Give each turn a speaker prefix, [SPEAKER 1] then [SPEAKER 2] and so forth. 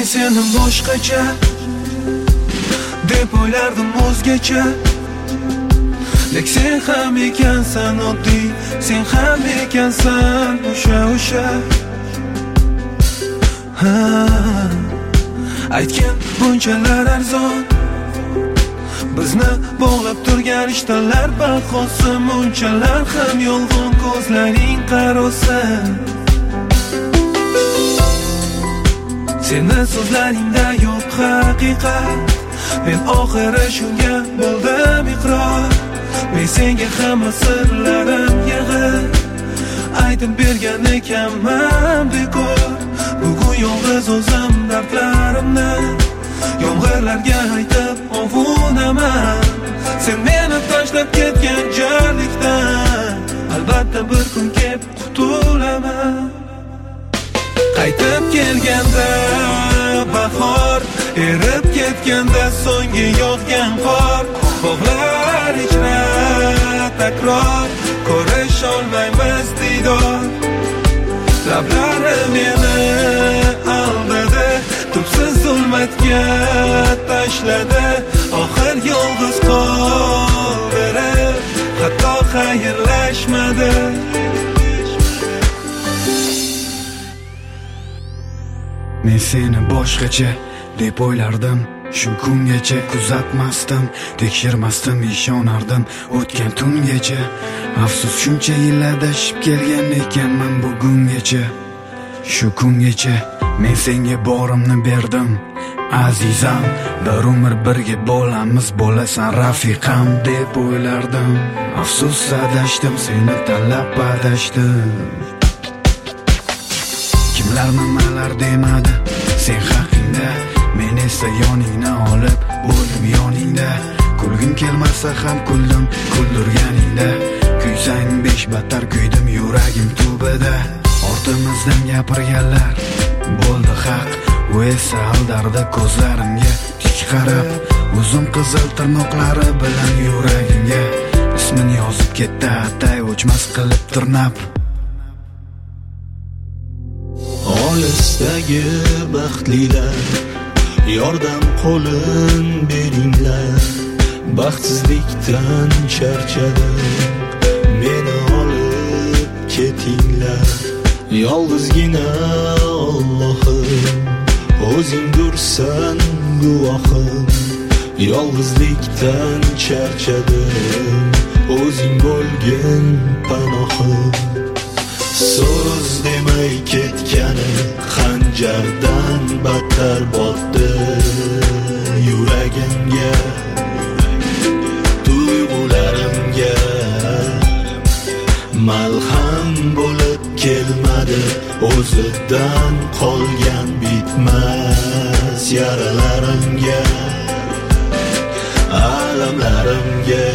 [SPEAKER 1] seni boshqacha deb o'ylardim o'zgacha. Lek sen ham ekansan oddiy, sen ham ekansan o'sha aytgan bunchalar arzon, bizni bog'lab turgan rishtalar bahosi munchalar ham yolg'on ko'zlaring qarosa. Seni so'zlaringda yo'q haqiqat, men oxiri shunga bo'ldim iqror. Men senga hamma sirlarim yig'ib aytib bergan ekanman bekor. Bugun yolg'iz o'zim dardlarimni yomg'irlarga aytib ovunaman. Sen meni tashlab ketgan jarlikdan albatta bir kun kelib qutulaman. Qaytib kelganda bahor, erib ketganda so'nggi yog'gan qor. Bog'lar ichra takror, ko'rish olmaymiz diydor. Lablari meni aldadi, tubsiz zulmatga tashladi. Oxir yolg'iz qoldirib, hatto xayrlashmadi.
[SPEAKER 2] Men seni boshqacha deb o'ylardim, shu kungacha kuzatmasdim, tekshirmasdim, ishonardim o'tgan tungacha. Afsus shuncha yil adashib kelgan ekanman bugungacha. Shu kungacha men senga borimni berdim azizam, bir umr birga bo'lamiz, bo'lasan rafiqam deb o'ylardim. Afsus adashdim, seni tanlab adashdim. Kimlar nimalar demadi sen haqingda, men esa yoningni olib o'lim yoningda. Kulgim kelmasa ham kuldim kuldirganingda, kuysang besh battar kuydim yuragim tubida. Ortimizdan gapirganlar bo'ldi haq, u esa aldardi ko'zlarimga tik qarab. Uzun qizil tirnoqlari bilan yuragimga ismini yozib ketdi, atay o'chmas qilib tirnab.
[SPEAKER 3] Olisdagi baxtlilar, yordam qo'lin beringlar. Baxtsizlikdan charchadim, meni olib ketinglar. Yolg'izgina Allohim, o'zingdursan guvohim. Yolg'izlikdan charchadim, o'zing bo'lgin panohim. So'z demay ketgani xanjardan battar botdi yuragimga, tuyg'ularimga. Malham bo'lib kelmadi o'zidan qolgan bitmas yaralarimga, alamlarimga.